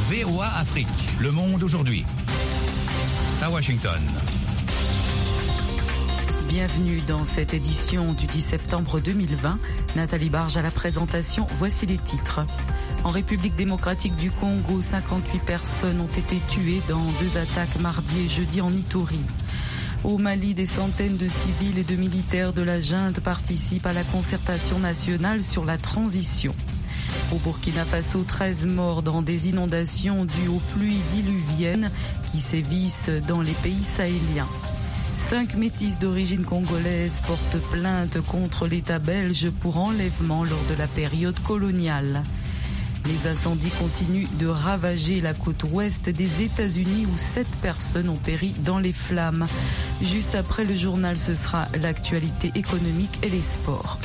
VOA Afrique, le monde aujourd'hui. À Washington. Bienvenue dans cette édition du 10 septembre 2020. Nathalie Barge à la présentation. Voici les titres. En République démocratique du Congo, 58 personnes ont été tuées dans 2 attaques mardi et jeudi en Ituri. Au Mali, des centaines de civils et de militaires de la junte participent à la concertation nationale sur la transition. Au Burkina Faso, 13 morts dans des inondations dues aux pluies diluviennes qui sévissent dans les pays sahéliens. 5 métis d'origine congolaise portent plainte contre l'État belge pour enlèvement lors de la période coloniale. Les incendies continuent de ravager la côte ouest des États-Unis où 7 personnes ont péri dans les flammes. Juste après le journal, ce sera l'actualité économique et les sports.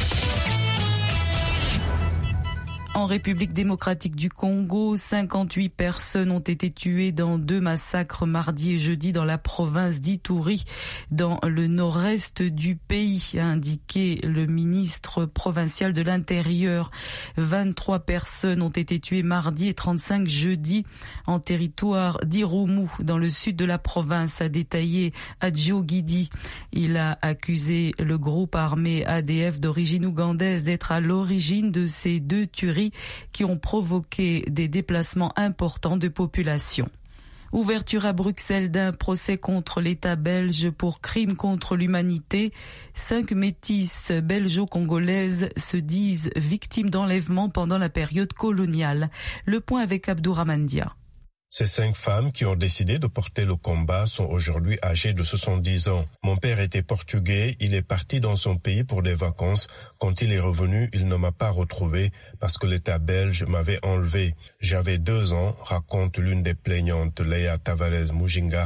En République démocratique du Congo, 58 personnes ont été tuées dans 2 massacres mardi et jeudi dans la province d'Ituri, dans le nord-est du pays, a indiqué le ministre provincial de l'Intérieur. 23 personnes ont été tuées mardi et 35 jeudi en territoire d'Irumu, dans le sud de la province, a détaillé Adjo Guidi. Il a accusé le groupe armé ADF d'origine ougandaise d'être à l'origine de ces 2 tueries qui ont provoqué des déplacements importants de population. Ouverture à Bruxelles d'un procès contre l'État belge pour crimes contre l'humanité. 5 métisses belgeo-congolaises se disent victimes d'enlèvement pendant la période coloniale. Le point avec Abdourahmane Dia. Ces 5 femmes qui ont décidé de porter le combat sont aujourd'hui âgées de 70 ans. Mon père était portugais, il est parti dans son pays pour des vacances. Quand il est revenu, il ne m'a pas retrouvé parce que l'État belge m'avait enlevé. J'avais 2 ans, raconte l'une des plaignantes, Leia Tavares Mujinga,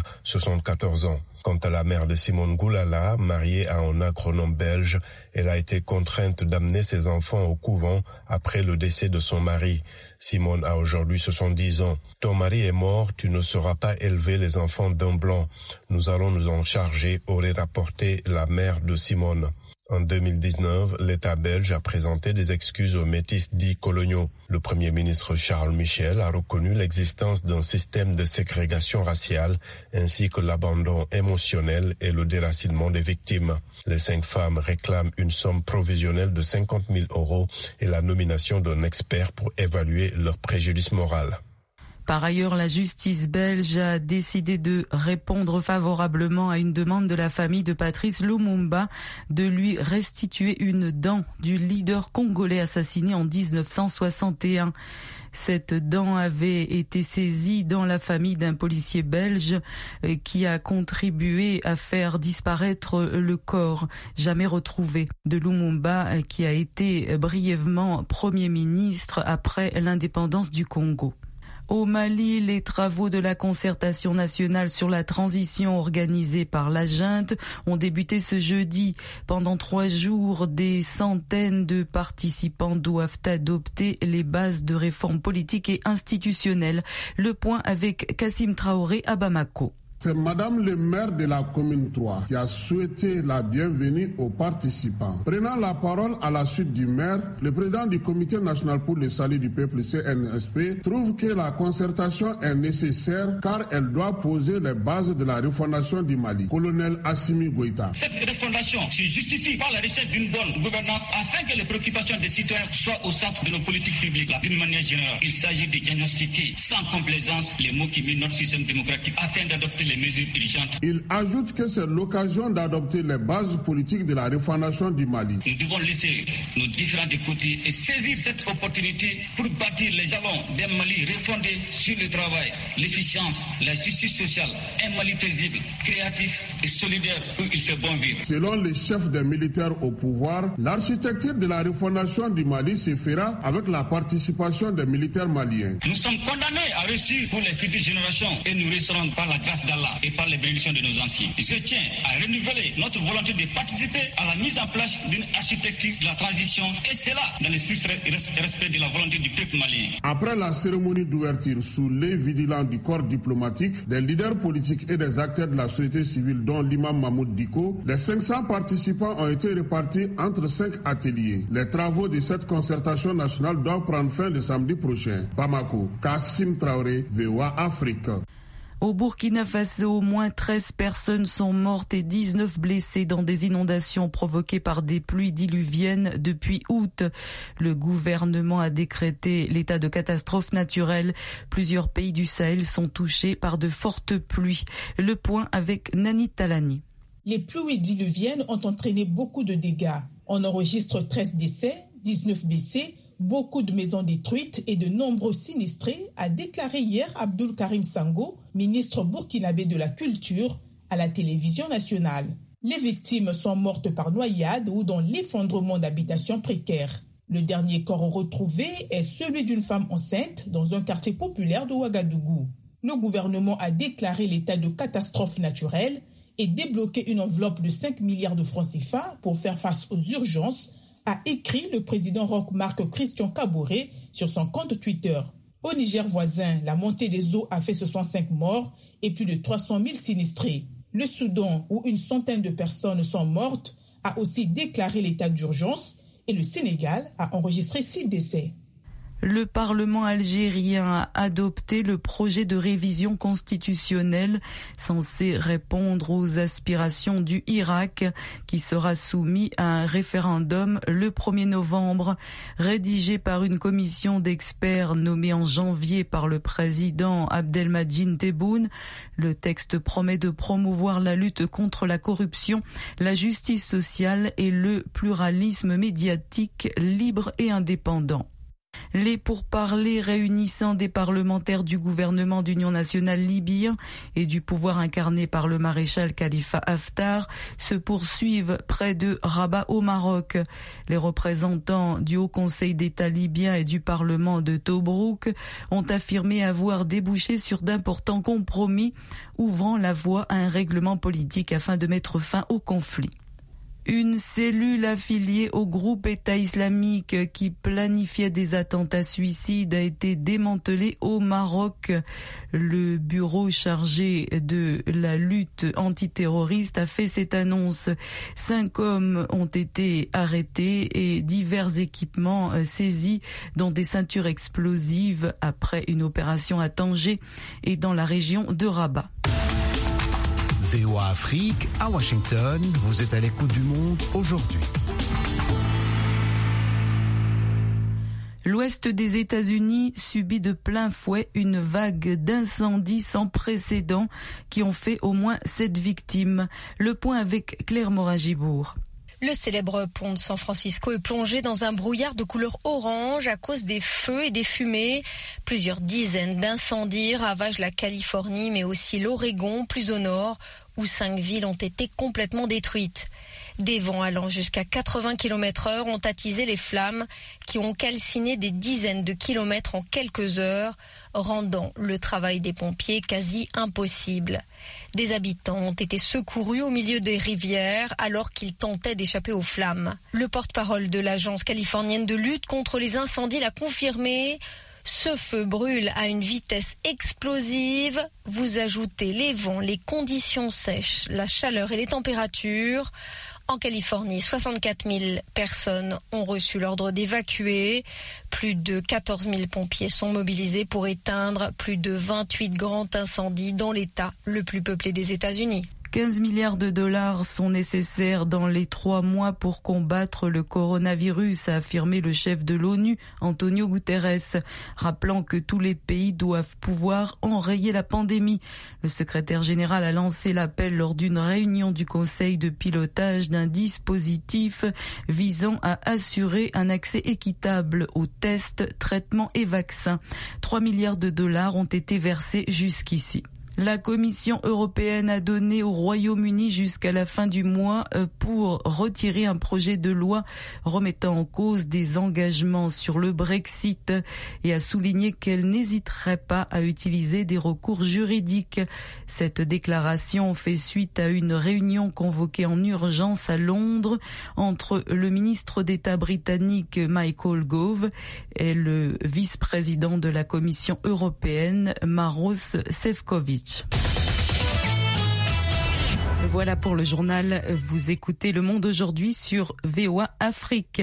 74 ans. Quant à la mère de Simone Goulala, mariée à un agronome belge, elle a été contrainte d'amener ses enfants au couvent après le décès de son mari. Simone a aujourd'hui 70 ans. Ton mari est mort, tu ne sauras pas élever les enfants d'un blanc. Nous allons nous en charger, aurait rapporté la mère de Simone. En 2019, l'État belge a présenté des excuses aux métis dits coloniaux. Le Premier ministre Charles Michel a reconnu l'existence d'un système de ségrégation raciale ainsi que l'abandon émotionnel et le déracinement des victimes. Les 5 femmes réclament une somme provisionnelle de 50 000 € et la nomination d'un expert pour évaluer leur préjudice moral. Par ailleurs, la justice belge a décidé de répondre favorablement à une demande de la famille de Patrice Lumumba de lui restituer une dent du leader congolais assassiné en 1961. Cette dent avait été saisie dans la famille d'un policier belge qui a contribué à faire disparaître le corps jamais retrouvé de Lumumba, qui a été brièvement Premier ministre après l'indépendance du Congo. Au Mali, les travaux de la concertation nationale sur la transition organisée par la junte ont débuté ce jeudi. Pendant 3 jours, des centaines de participants doivent adopter les bases de réforme politique et institutionnelle. Le point avec Kassim Traoré à Bamako. C'est Madame le maire de la commune 3 qui a souhaité la bienvenue aux participants. Prenant la parole à la suite du maire, le président du Comité national pour le salut du peuple CNSP trouve que la concertation est nécessaire car elle doit poser les bases de la refondation du Mali. Colonel Assimi Goïta. Cette refondation se justifie par la recherche d'une bonne gouvernance afin que les préoccupations des citoyens soient au centre de nos politiques publiques. D'une manière générale, il s'agit de diagnostiquer sans complaisance les maux qui minent notre système démocratique afin d'adopter les mesures urgentes. Il ajoute que c'est l'occasion d'adopter les bases politiques de la refondation du Mali. Nous devons laisser nos différends de côté et saisir cette opportunité pour bâtir les jalons d'un Mali refondé sur le travail, l'efficience, la justice sociale, un Mali paisible, créatif et solidaire où il fait bon vivre. Selon les chefs des militaires au pouvoir, l'architecture de la refondation du Mali se fera avec la participation des militaires maliens. Nous sommes condamnés à réussir pour les futures générations et nous resterons par la grâce d'Allah Allah et par les bénédictions de nos anciens. Je tiens à renouveler notre volonté de participer à la mise en place d'une architecture de la transition, et cela dans le strict respect de la volonté du peuple malien. Après la cérémonie d'ouverture sous l'œil vigilant du corps diplomatique, des leaders politiques et des acteurs de la société civile, dont l'imam Mahmoud Diko, les 500 participants ont été répartis entre 5 ateliers. Les travaux de cette concertation nationale doivent prendre fin le samedi prochain. Bamako, Kassim Traoré, VOA Afrique. Au Burkina Faso, au moins 13 personnes sont mortes et 19 blessées dans des inondations provoquées par des pluies diluviennes depuis août. Le gouvernement a décrété l'état de catastrophe naturelle. Plusieurs pays du Sahel sont touchés par de fortes pluies. Le point avec Nani Talani. Les pluies diluviennes ont entraîné beaucoup de dégâts. On enregistre 13 décès, 19 blessés, beaucoup de maisons détruites et de nombreux sinistrés, a déclaré hier Abdoul Karim Sango, ministre burkinabé de la Culture, à la télévision nationale. Les victimes sont mortes par noyade ou dans l'effondrement d'habitations précaires. Le dernier corps retrouvé est celui d'une femme enceinte dans un quartier populaire de Ouagadougou. Le gouvernement a déclaré l'état de catastrophe naturelle et débloqué une enveloppe de 5 milliards de francs CFA pour faire face aux urgences, a écrit le président Roch-Marc Christian Kaboré sur son compte Twitter. Au Niger voisin, la montée des eaux a fait 65 morts et plus de 300 000 sinistrés. Le Soudan, où une centaine de personnes sont mortes, a aussi déclaré l'état d'urgence et le Sénégal a enregistré 6 décès. Le Parlement algérien a adopté le projet de révision constitutionnelle censé répondre aux aspirations du Irak qui sera soumis à un référendum le 1er novembre. Rédigé par une commission d'experts nommée en janvier par le président Abdelmadjid Tebboune, le texte promet de promouvoir la lutte contre la corruption, la justice sociale et le pluralisme médiatique libre et indépendant. Les pourparlers réunissant des parlementaires du gouvernement d'union nationale libyen et du pouvoir incarné par le maréchal Khalifa Haftar se poursuivent près de Rabat au Maroc. Les représentants du Haut Conseil d'État libyen et du Parlement de Tobrouk ont affirmé avoir débouché sur d'importants compromis, ouvrant la voie à un règlement politique afin de mettre fin au conflit. Une cellule affiliée au groupe État islamique qui planifiait des attentats suicides a été démantelée au Maroc. Le bureau chargé de la lutte antiterroriste a fait cette annonce. 5 hommes ont été arrêtés et divers équipements saisis, dont des ceintures explosives après une opération à Tanger et dans la région de Rabat. VOA Afrique, à Washington, vous êtes à l'écoute du monde aujourd'hui. L'ouest des États-Unis subit de plein fouet une vague d'incendies sans précédent qui ont fait au moins 7 victimes. Le point avec Claire Morin-Gibourg. Le célèbre pont de San Francisco est plongé dans un brouillard de couleur orange à cause des feux et des fumées. Plusieurs dizaines d'incendies ravagent la Californie, mais aussi l'Oregon, plus au nord, où 5 villes ont été complètement détruites. Des vents allant jusqu'à 80 km/h ont attisé les flammes qui ont calciné des dizaines de kilomètres en quelques heures, rendant le travail des pompiers quasi impossible. Des habitants ont été secourus au milieu des rivières alors qu'ils tentaient d'échapper aux flammes. Le porte-parole de l'agence californienne de lutte contre les incendies l'a confirmé. Ce feu brûle à une vitesse explosive. Vous ajoutez les vents, les conditions sèches, la chaleur et les températures. En Californie, 64 000 personnes ont reçu l'ordre d'évacuer. Plus de 14 000 pompiers sont mobilisés pour éteindre plus de 28 grands incendies dans l'État le plus peuplé des États-Unis. 15 milliards de dollars sont nécessaires dans les 3 mois pour combattre le coronavirus, a affirmé le chef de l'ONU, Antonio Guterres, rappelant que tous les pays doivent pouvoir enrayer la pandémie. Le secrétaire général a lancé l'appel lors d'une réunion du Conseil de pilotage d'un dispositif visant à assurer un accès équitable aux tests, traitements et vaccins. 3 milliards de dollars ont été versés jusqu'ici. La Commission européenne a donné au Royaume-Uni jusqu'à la fin du mois pour retirer un projet de loi remettant en cause des engagements sur le Brexit et a souligné qu'elle n'hésiterait pas à utiliser des recours juridiques. Cette déclaration fait suite à une réunion convoquée en urgence à Londres entre le ministre d'État britannique Michael Gove et le vice-président de la Commission européenne Maroš Šefčovič. Voilà pour le journal. Vous écoutez Le Monde aujourd'hui sur VOA Afrique.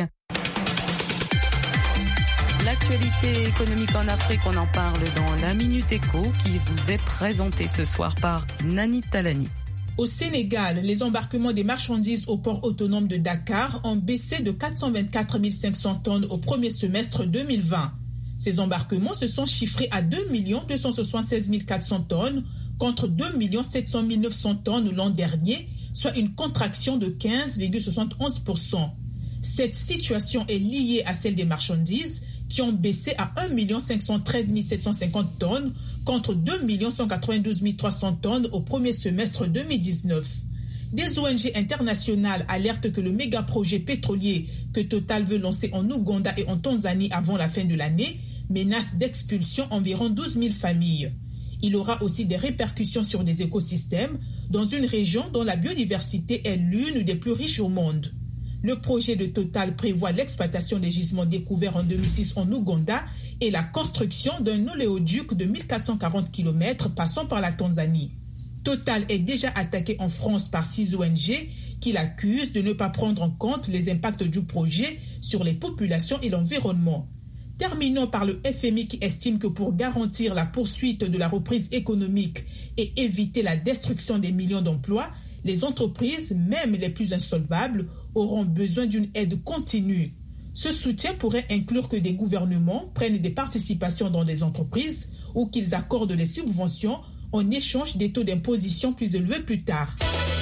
L'actualité économique en Afrique, on en parle dans la Minute Éco qui vous est présentée ce soir par Nani Talani. Au Sénégal, les embarquements des marchandises au port autonome de Dakar ont baissé de 424 500 tonnes au premier semestre 2020. Ces embarquements se sont chiffrés à 2 276 400 tonnes contre 2 700 900 tonnes l'an dernier, soit une contraction de 15,71%. Cette situation est liée à celle des marchandises qui ont baissé à 1 513 750 tonnes contre 2 192 300 tonnes au premier semestre 2019. Des ONG internationales alertent que le méga-projet pétrolier que Total veut lancer en Ouganda et en Tanzanie avant la fin de l'année menace d'expulsion environ 12 000 familles. Il aura aussi des répercussions sur des écosystèmes dans une région dont la biodiversité est l'une des plus riches au monde. Le projet de Total prévoit l'exploitation des gisements découverts en 2006 en Ouganda et la construction d'un oléoduc de 1440 km passant par la Tanzanie. Total est déjà attaqué en France par 6 ONG qui l'accusent de ne pas prendre en compte les impacts du projet sur les populations et l'environnement. Terminons par le FMI qui estime que pour garantir la poursuite de la reprise économique et éviter la destruction des millions d'emplois, les entreprises, même les plus insolvables, auront besoin d'une aide continue. Ce soutien pourrait inclure que des gouvernements prennent des participations dans des entreprises ou qu'ils accordent des subventions en échange des taux d'imposition plus élevés plus tard.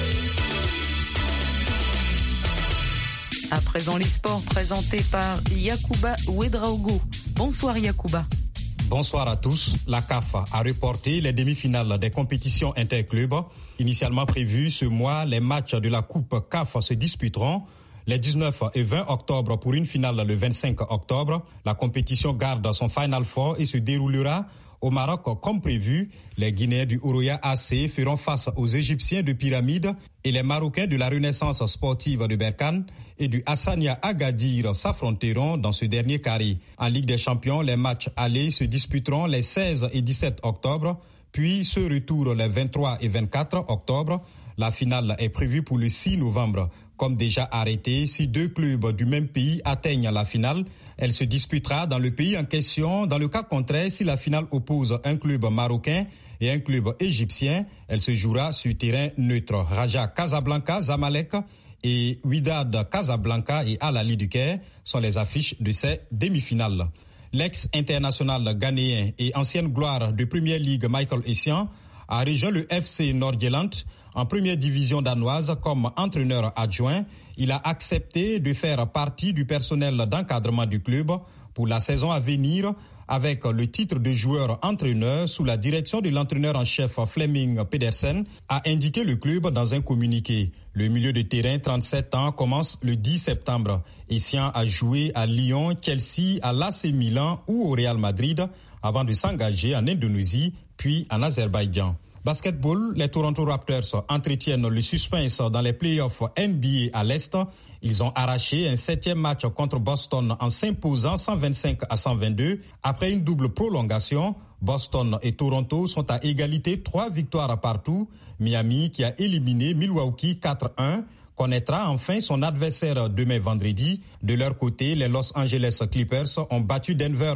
À présent, les sports présentés par Yacouba Ouedraogo. Bonsoir Yacouba. Bonsoir à tous. La CAF a reporté les demi-finales des compétitions interclubs. Initialement prévues ce mois, les matchs de la Coupe CAF se disputeront les 19 et 20 octobre pour une finale le 25 octobre. La compétition garde son Final Four et se déroulera au Maroc comme prévu. Les Guinéens du Oroya AC feront face aux Égyptiens de Pyramide et les Marocains de la Renaissance sportive de Berkane et du Hassania Agadir s'affronteront dans ce dernier carré. En Ligue des Champions, les matchs allés se disputeront les 16 et 17 octobre, puis ce retour les 23 et 24 octobre. La finale est prévue pour le 6 novembre. Comme déjà arrêté, si 2 clubs du même pays atteignent la finale, elle se disputera dans le pays en question. Dans le cas contraire, si la finale oppose un club marocain et un club égyptien, elle se jouera sur terrain neutre. Raja Casablanca, Zamalek et Wydad Casablanca et Al Ahly du Caire sont les affiches de ces demi-finales. L'ex-international ghanéen et ancienne gloire de Premier League Michael Essien a rejoint le FC Nord-Irlande en première division danoise comme entraîneur adjoint. Il a accepté de faire partie du personnel d'encadrement du club pour la saison à venir avec le titre de joueur-entraîneur sous la direction de l'entraîneur en chef Flemming Pedersen, a indiqué le club dans un communiqué. Le milieu de terrain, 37 ans, commence le 10 septembre. Essien a joué à Lyon, Chelsea, à l'AC Milan ou au Real Madrid avant de s'engager en Indonésie puis en Azerbaïdjan. Basketball, les Toronto Raptors entretiennent le suspense dans les playoffs NBA à l'Est. Ils ont arraché un 7e match contre Boston en s'imposant 125-122. Après une double prolongation, Boston et Toronto sont à égalité, 3 victoires partout. Miami, qui a éliminé Milwaukee 4-1, connaîtra enfin son adversaire demain vendredi. De leur côté, les Los Angeles Clippers ont battu Denver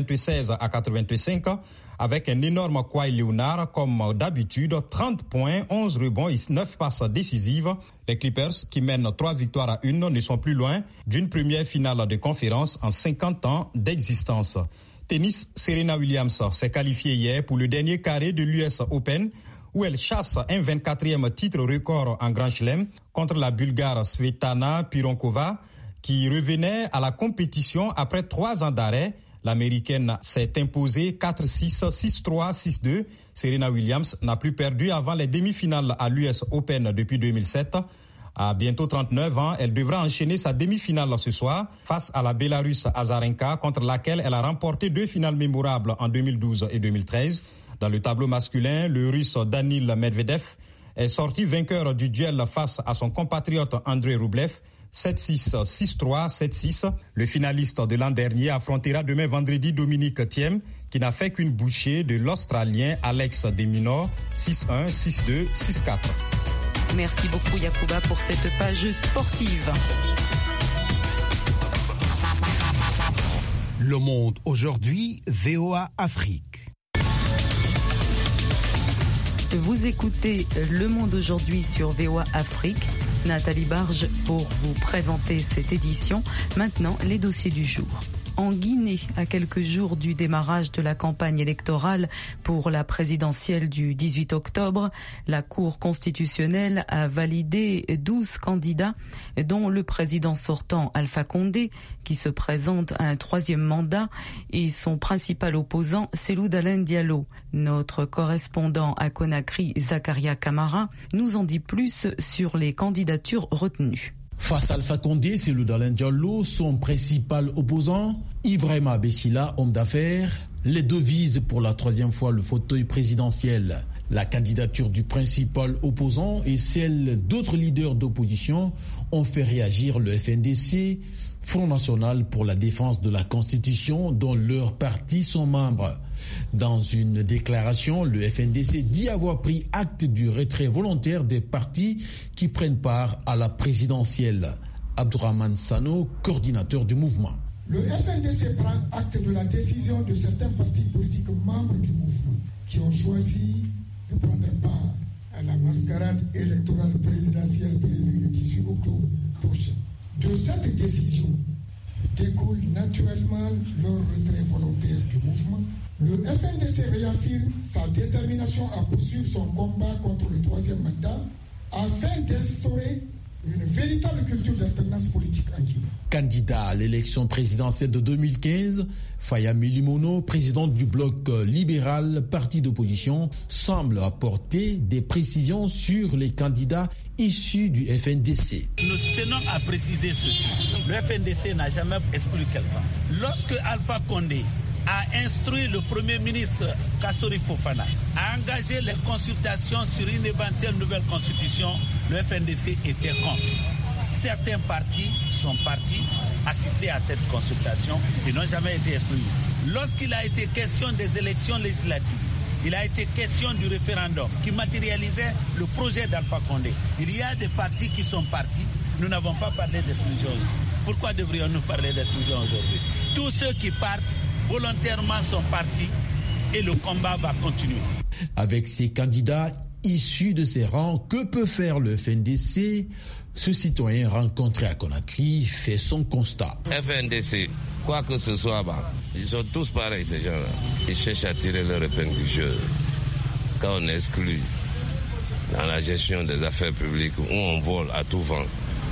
96-85 avec un énorme Kawhi Leonard comme d'habitude, 30 points, 11 rebonds et 9 passes décisives. Les Clippers, qui mènent 3 victoires à 1, ne sont plus loin d'une première finale de conférence en 50 ans d'existence. Tennis, Serena Williams s'est qualifiée hier pour le dernier carré de l'US Open où elle chasse un 24e titre record en Grand Chelem contre la Bulgare Svetlana Pironkova qui revenait à la compétition après 3 ans d'arrêt. L'Américaine s'est imposée 4-6, 6-3, 6-2. Serena Williams n'a plus perdu avant les demi-finales à l'US Open depuis 2007. À bientôt 39 ans, elle devra enchaîner sa demi-finale ce soir face à la Bélarusse Azarenka, contre laquelle elle a remporté 2 finales mémorables en 2012 et 2013. Dans le tableau masculin, le Russe Danil Medvedev est sorti vainqueur du duel face à son compatriote Andrei Rublev, 7-6, 6-3, 7-6. Le finaliste de l'an dernier affrontera demain vendredi Dominique Thiem, qui n'a fait qu'une bouchée de l'Australien Alex de Minaur, 6-1, 6-2, 6-4. Merci beaucoup Yacouba pour cette page sportive. Le Monde aujourd'hui, VOA Afrique. Vous écoutez Le Monde aujourd'hui sur VOA Afrique. Nathalie Barge pour vous présenter cette édition. Maintenant, les dossiers du jour. En Guinée, à quelques jours du démarrage de la campagne électorale pour la présidentielle du 18 octobre, la Cour constitutionnelle a validé 12 candidats, dont le président sortant Alpha Condé, qui se présente à un 3e mandat, et son principal opposant, Cellou Dalein Diallo. Notre correspondant à Conakry, Zakaria Kamara, nous en dit plus sur les candidatures retenues. Face à Alpha Condé, Cellou Dalein Diallo, son principal opposant, Ibrahima Bessila, homme d'affaires, les deux visent pour la 3e fois le fauteuil présidentiel. La candidature du principal opposant et celle d'autres leaders d'opposition ont fait réagir le FNDC, Front National pour la défense de la Constitution, dont leurs partis sont membres. Dans une déclaration, le FNDC dit avoir pris acte du retrait volontaire des partis qui prennent part à la présidentielle. Abdourahmane Sano, coordinateur du mouvement. Le FNDC prend acte de la décision de certains partis politiques membres du mouvement qui ont choisi de prendre part à la mascarade électorale présidentielle prévue le 18 octobre prochain. De cette décision découle naturellement leur retrait volontaire du mouvement. Le FNDC réaffirme sa détermination à poursuivre son combat contre le 3e mandat afin d'instaurer une véritable culture d'alternance politique en Guinée. Candidat à l'élection présidentielle de 2015, Faya Milimono, présidente du bloc libéral, parti d'opposition, semble apporter des précisions sur les candidats issus du FNDC. Nous tenons à préciser ceci. Le FNDC n'a jamais exclu quelqu'un. Lorsque Alpha Condé a instruit le Premier ministre Kassori Fofana à engager les consultations sur une éventuelle nouvelle constitution, le FNDC était contre. Certains partis sont partis assister à cette consultation et n'ont jamais été exclus. Lorsqu'il a été question des élections législatives, il a été question du référendum qui matérialisait le projet d'Alpha Condé. Il y a des partis qui sont partis. Nous n'avons pas parlé d'exclusion ici. Pourquoi devrions-nous parler d'exclusion aujourd'hui? Tous ceux qui partent volontairement sont partis et le combat va continuer. Avec ces candidats issus de ces rangs, que peut faire le FNDC? Ce citoyen rencontré à Conakry fait son constat. FNDC, quoi que ce soit, ils sont tous pareils ces gens-là. Ils cherchent à tirer leur épingle du jeu. Quand on exclut dans la gestion des affaires publiques où on vole à tout vent,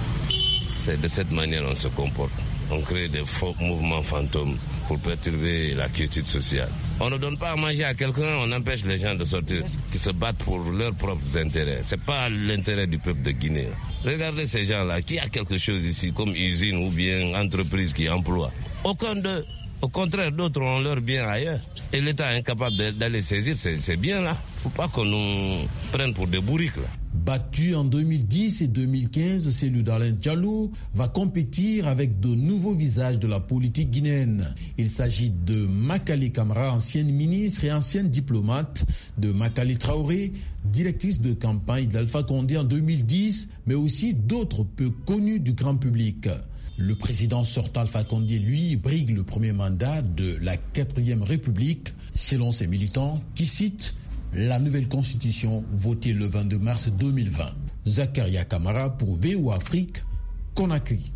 c'est de cette manière qu'on se comporte. On crée des faux mouvements fantômes pour perturber la quiétude sociale. On ne donne pas à manger à quelqu'un, on empêche les gens de sortir, qui se battent pour leurs propres intérêts. C'est pas l'intérêt du peuple de Guinée. Regardez ces gens-là, qui a quelque chose ici, comme usine ou bien entreprise qui emploie. Aucun d'eux. Au contraire, d'autres ont leur bien ailleurs. Et l'État est incapable d'aller saisir ces biens-là. Il ne faut pas qu'on nous prenne pour des bourriques, là. Battu en 2010 et 2015, Cellou Dalein Diallo va compétir avec de nouveaux visages de la politique guinéenne. Il s'agit de Makali Camara, ancienne ministre et ancienne diplomate, de Makali Traoré, directrice de campagne d'Alpha Condé en 2010, mais aussi d'autres peu connus du grand public. Le président sortant Alpha Condé, lui, brigue le premier mandat de la 4e République, selon ses militants, qui citent la nouvelle constitution votée le 22 mars 2020. Zakaria Kamara pour VOA Afrique, Conakry.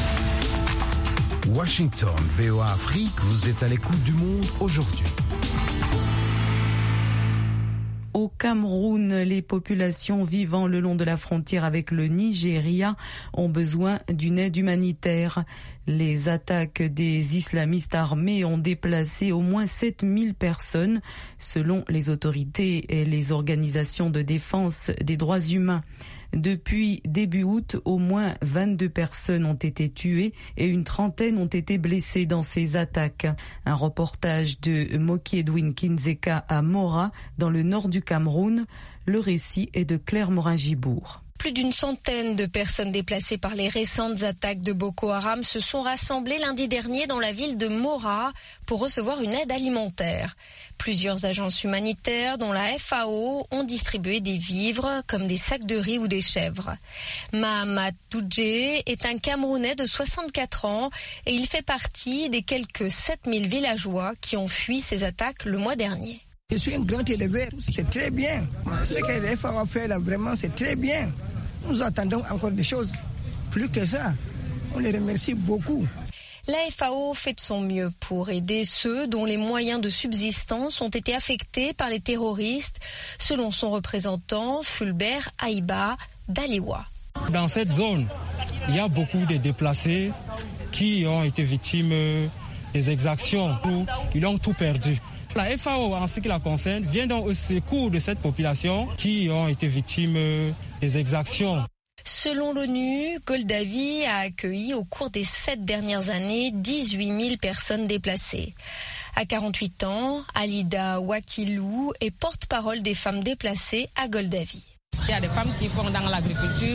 Washington, VOA Afrique, vous êtes à l'écoute du monde aujourd'hui. Au Cameroun, les populations vivant le long de la frontière avec le Nigeria ont besoin d'une aide humanitaire. Les attaques des islamistes armés ont déplacé au moins 7000 personnes, selon les autorités et les organisations de défense des droits humains. Depuis début août, au moins 22 personnes ont été tuées et une trentaine ont été blessées dans ces attaques. Un reportage de Moki Edwin Kinzeka à Mora, dans le nord du Cameroun. Le récit est de Claire Morin-Gibourg. Plus d'une centaine de personnes déplacées par les récentes attaques de Boko Haram se sont rassemblées lundi dernier dans la ville de Mora pour recevoir une aide alimentaire. Plusieurs agences humanitaires, dont la FAO, ont distribué des vivres comme des sacs de riz ou des chèvres. Mahamat Toudjé est un Camerounais de 64 ans et il fait partie des quelques 7000 villageois qui ont fui ces attaques le mois dernier. Je suis un grand éleveur, c'est très bien. Ce que les FAO a fait là, vraiment, c'est très bien. Nous attendons encore des choses. Plus que ça, on les remercie beaucoup. La FAO fait de son mieux pour aider ceux dont les moyens de subsistance ont été affectés par les terroristes, selon son représentant Fulbert Aïba d'Aliwa. Dans cette zone, il y a beaucoup de déplacés qui ont été victimes des exactions. Ils ont tout perdu. La FAO, en ce qui la concerne, vient donc au secours de cette population qui ont été victimes des exactions. Selon l'ONU, Goldavi a accueilli au cours des 7 dernières années 18 000 personnes déplacées. À 48 ans, Alida Wakilou est porte-parole des femmes déplacées à Goldavi. Il y a des femmes qui font dans l'agriculture,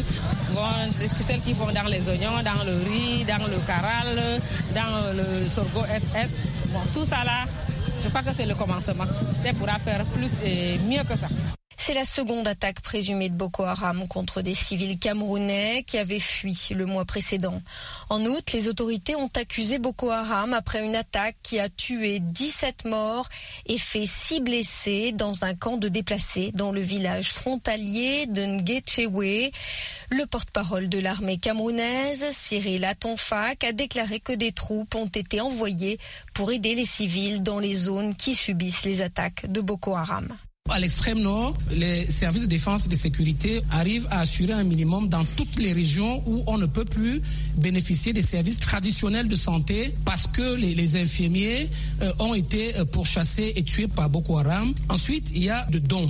celles qui font dans les oignons, dans le riz, dans le caral, dans le sorgho SS. Bon, tout ça là, je crois que c'est le commencement. C'est pour faire plus et mieux que ça. C'est la seconde attaque présumée de Boko Haram contre des civils camerounais qui avaient fui le mois précédent. En août, les autorités ont accusé Boko Haram après une attaque qui a tué 17 morts et fait 6 blessés dans un camp de déplacés dans le village frontalier de Ngetchewe. Le porte-parole de l'armée camerounaise, Cyril Atonfak, a déclaré que des troupes ont été envoyées pour aider les civils dans les zones qui subissent les attaques de Boko Haram. À l'extrême nord, les services de défense et de sécurité arrivent à assurer un minimum dans toutes les régions où on ne peut plus bénéficier des services traditionnels de santé parce que les infirmiers ont été pourchassés et tués par Boko Haram. Ensuite, il y a de dons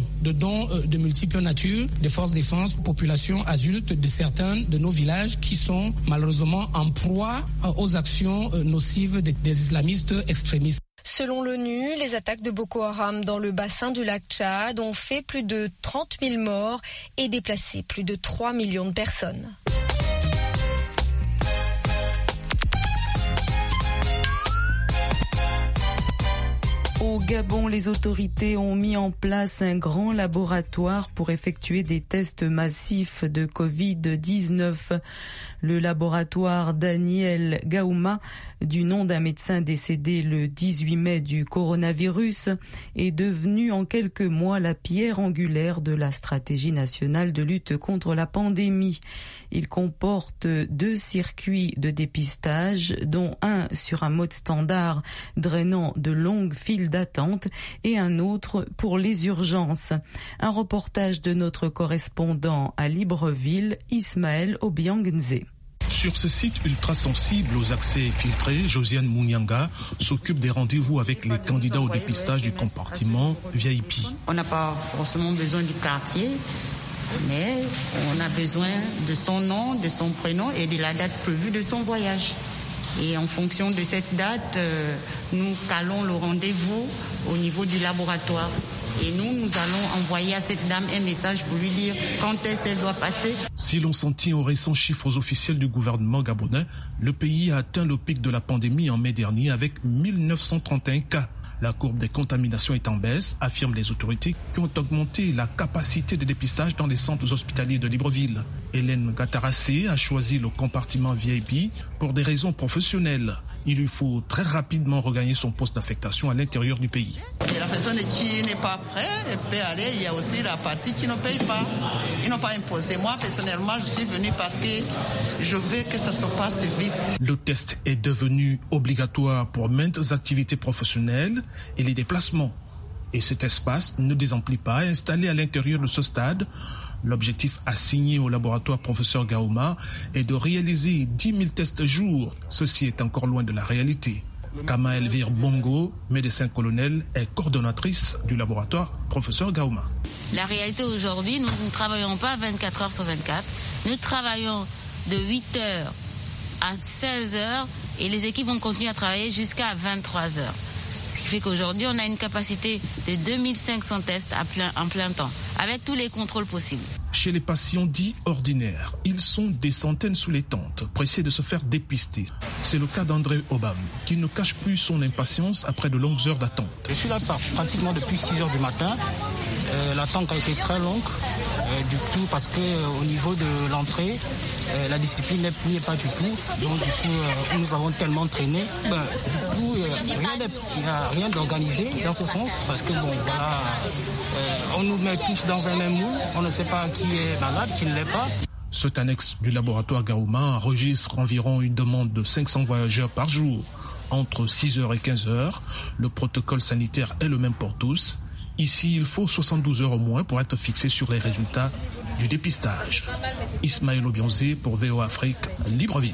de multiples natures, des forces de défense, populations adultes de certains de nos villages qui sont malheureusement en proie aux actions nocives des islamistes extrémistes. Selon l'ONU, les attaques de Boko Haram dans le bassin du lac Tchad ont fait plus de 30 000 morts et déplacé plus de 3 millions de personnes. Au Gabon, les autorités ont mis en place un grand laboratoire pour effectuer des tests massifs de Covid-19. Le laboratoire Daniel Gaouma, du nom d'un médecin décédé le 18 mai du coronavirus, est devenu en quelques mois la pierre angulaire de la stratégie nationale de lutte contre la pandémie. Il comporte 2 circuits de dépistage, dont un sur un mode standard drainant de longues files d'attente et un autre pour les urgences. Un reportage de notre correspondant à Libreville, Ismaël Obiangnze. Sur ce site ultra sensible aux accès filtrés, Josiane Mounianga s'occupe des rendez-vous avec les candidats au dépistage du compartiment VIP. On n'a pas forcément besoin du quartier, mais on a besoin de son nom, de son prénom et de la date prévue de son voyage. Et en fonction de cette date, nous calons le rendez-vous au niveau du laboratoire. Et nous allons envoyer à cette dame un message pour lui dire quand est-ce qu'elle doit passer. Si l'on s'en tient aux récents chiffres officiels du gouvernement gabonais, le pays a atteint le pic de la pandémie en mai dernier avec 1931 cas. La courbe des contaminations est en baisse, affirment les autorités qui ont augmenté la capacité de dépistage dans les centres hospitaliers de Libreville. Hélène Gatarassé a choisi le compartiment VIP pour des raisons professionnelles. Il lui faut très rapidement regagner son poste d'affectation à l'intérieur du pays. Et la personne qui n'est pas prête, elle peut aller. Il y a aussi la partie qui ne paye pas. Ils n'ont pas imposé. Moi, personnellement, je suis venue parce que je veux que ça se passe vite. Le test est devenu obligatoire pour maintes activités professionnelles et les déplacements. Et cet espace ne désemplit pas, installé à l'intérieur de ce stade. L'objectif assigné au laboratoire Professeur Gaouma est de réaliser 10 000 tests jour. Ceci est encore loin de la réalité. Kama Elvire Bongo, médecin colonel, est coordonnatrice du laboratoire Professeur Gaouma. La réalité aujourd'hui, nous ne travaillons pas 24 heures sur 24. Nous travaillons de 8 heures à 16 heures et les équipes vont continuer à travailler jusqu'à 23 heures. Ce qui fait qu'aujourd'hui, on a une capacité de 2500 tests en plein temps, avec tous les contrôles possibles. Chez les patients dits ordinaires, ils sont des centaines sous les tentes, pressés de se faire dépister. C'est le cas d'André Obam, qui ne cache plus son impatience après de longues heures d'attente. Je suis là pratiquement depuis 6 heures du matin. L'attente a été très longue, du coup, parce qu'au niveau de l'entrée, la discipline n'y est pas du tout. Donc, du coup, nous avons tellement traîné. Du coup, il n'y a rien d'organisé dans ce sens, parce que, bon, voilà, on nous met tous dans un même moule. On ne sait pas qui est malade, qui ne l'est pas. Cet annexe du laboratoire Gaouma enregistre environ une demande de 500 voyageurs par jour. Entre 6h et 15h, le protocole sanitaire est le même pour tous. Ici, il faut 72 heures au moins pour être fixé sur les résultats du dépistage. Ismaël Obionzé pour VOA Afrique, Libreville.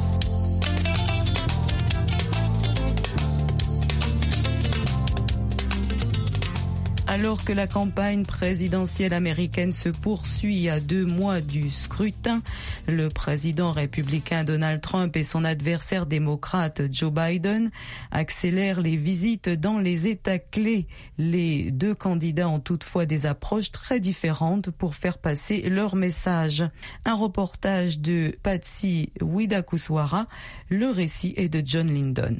Alors que la campagne présidentielle américaine se poursuit à 2 mois du scrutin, le président républicain Donald Trump et son adversaire démocrate Joe Biden accélèrent les visites dans les États clés. Les deux candidats ont toutefois des approches très différentes pour faire passer leur message. Un reportage de Patsy Widakuswara, le récit est de John Lyndon.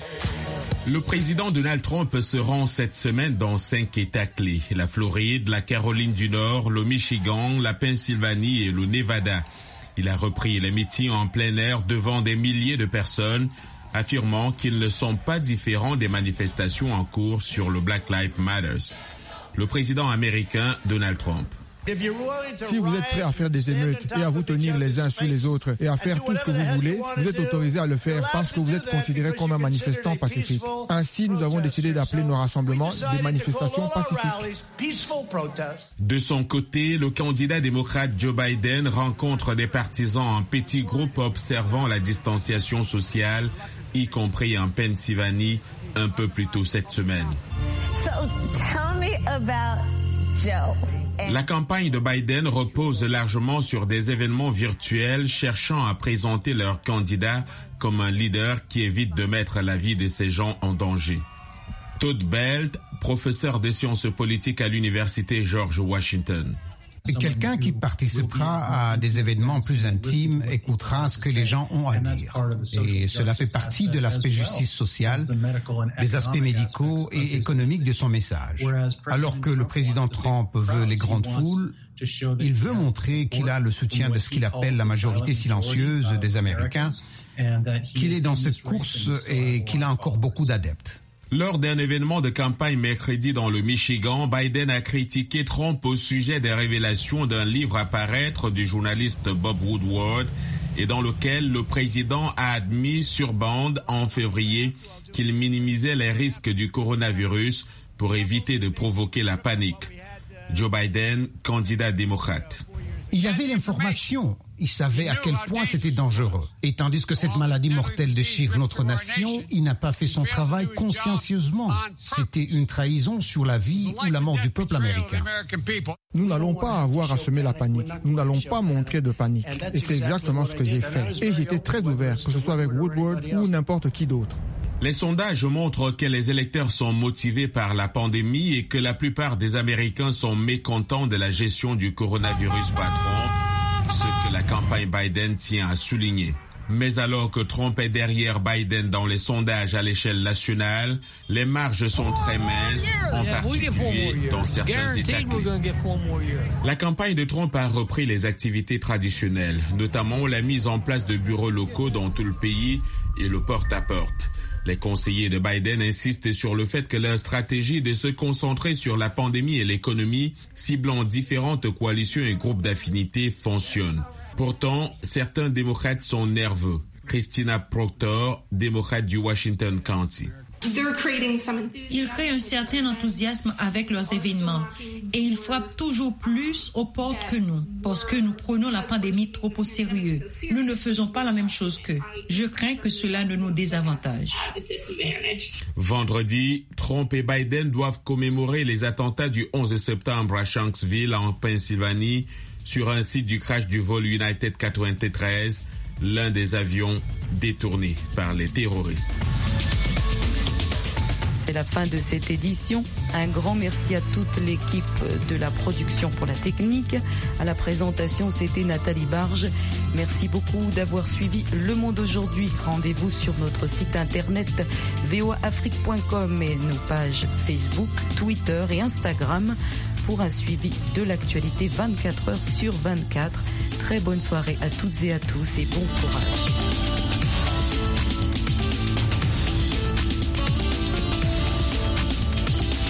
Le président Donald Trump se rend cette semaine dans 5 États clés. La Floride, la Caroline du Nord, le Michigan, la Pennsylvanie et le Nevada. Il a repris les meetings en plein air devant des milliers de personnes, affirmant qu'ils ne sont pas différents des manifestations en cours sur le Black Lives Matter. Le président américain Donald Trump. Si vous êtes prêt à faire des émeutes et à vous tenir les uns sur les autres et à faire tout ce que vous voulez, vous êtes autorisé à le faire parce que vous êtes considéré comme un manifestant pacifique. Ainsi, nous avons décidé d'appeler nos rassemblements des manifestations pacifiques. De son côté, le candidat démocrate Joe Biden rencontre des partisans en petits groupes observant la distanciation sociale, y compris en Pennsylvanie, un peu plus tôt cette semaine. So, tell me about Joe. La campagne de Biden repose largement sur des événements virtuels cherchant à présenter leur candidat comme un leader qui évite de mettre la vie de ces gens en danger. Todd Belt, professeur de sciences politiques à l'université George Washington. Quelqu'un qui participera à des événements plus intimes écoutera ce que les gens ont à dire. Et cela fait partie de l'aspect justice sociale, des aspects médicaux et économiques de son message. Alors que le président Trump veut les grandes foules, il veut montrer qu'il a le soutien de ce qu'il appelle la majorité silencieuse des Américains, qu'il est dans cette course et qu'il a encore beaucoup d'adeptes. Lors d'un événement de campagne mercredi dans le Michigan, Biden a critiqué Trump au sujet des révélations d'un livre à paraître du journaliste Bob Woodward et dans lequel le président a admis sur bande en février qu'il minimisait les risques du coronavirus pour éviter de provoquer la panique. Joe Biden, candidat démocrate. Il y avait l'information. Il savait à quel point c'était dangereux. Et tandis que cette maladie mortelle déchire notre nation, il n'a pas fait son travail consciencieusement. C'était une trahison sur la vie ou la mort du peuple américain. Nous n'allons pas avoir à semer la panique. Nous n'allons pas montrer de panique. Et c'est exactement ce que j'ai fait. Et j'étais très ouvert, que ce soit avec Woodward ou n'importe qui d'autre. Les sondages montrent que les électeurs sont motivés par la pandémie et que la plupart des Américains sont mécontents de la gestion du coronavirus par Trump, ce que la campagne Biden tient à souligner. Mais alors que Trump est derrière Biden dans les sondages à l'échelle nationale, les marges sont très minces, en particulier dans certains États clés. La campagne de Trump a repris les activités traditionnelles, notamment la mise en place de bureaux locaux dans tout le pays et le porte-à-porte. Les conseillers de Biden insistent sur le fait que leur stratégie de se concentrer sur la pandémie et l'économie, ciblant différentes coalitions et groupes d'affinités, fonctionne. Pourtant, certains démocrates sont nerveux. Christina Proctor, démocrate du Washington County. Ils créent un certain enthousiasme avec leurs événements et ils frappent toujours plus aux portes que nous parce que nous prenons la pandémie trop au sérieux. Nous ne faisons pas la même chose qu'eux. Je crains que cela ne nous désavantage. Vendredi, Trump et Biden doivent commémorer les attentats du 11 septembre à Shanksville, en Pennsylvanie, sur un site du crash du vol United 93, l'un des avions détournés par les terroristes. C'est la fin de cette édition. Un grand merci à toute l'équipe de la production pour la technique. À la présentation, c'était Nathalie Barge. Merci beaucoup d'avoir suivi Le Monde aujourd'hui. Rendez-vous sur notre site internet voaafrique.com et nos pages Facebook, Twitter et Instagram pour un suivi de l'actualité 24 heures sur 24. Très bonne soirée à toutes et à tous et bon courage.